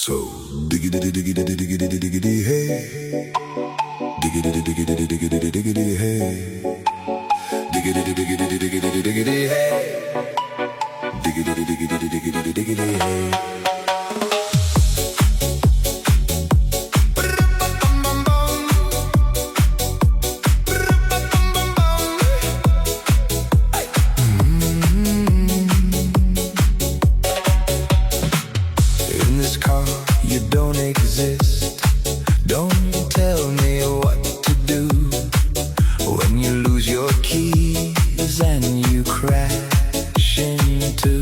So diggity diggity diggity diggity hey, diggity diggity diggity diggity hey, diggity diggity diggity diggity hey, diggity diggity diggity diggity hey. You don't exist. Don't tell me what to do when you lose your keys and you crash into.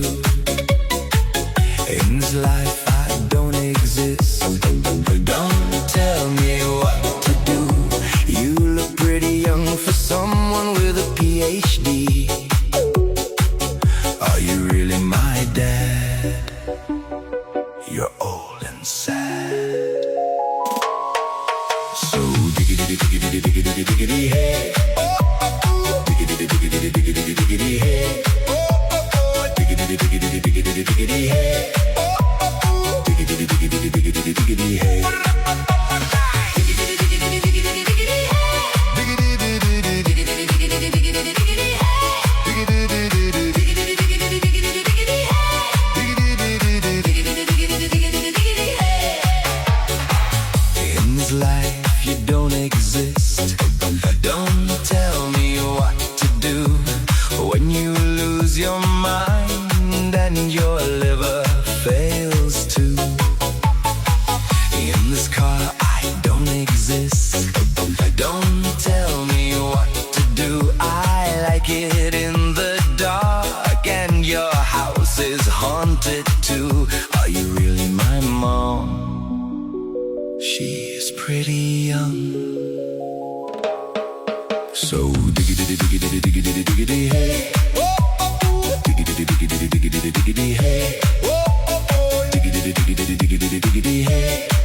In this life I don't exist. Don't tell me what to do. You look pretty young for someone with a PhD. Are you really my dad? You're old and sad. So diggity diggity diggity diggity hey, diggity diggity diggity diggity hey, diggity diggity diggity diggity hey, diggity diggity diggity diggity hey. Life, you don't exist. Don't tell me what to do when you lose your mind and your liver fails too. In this car I don't exist. Don't tell me what to do. I like it in the dark and your house is haunted too. Are you really my mom? She's pretty young. So diggity diggity diggity diggity hey, diggity diggity diggity diggity hey, diggity diggity diggity diggity hey.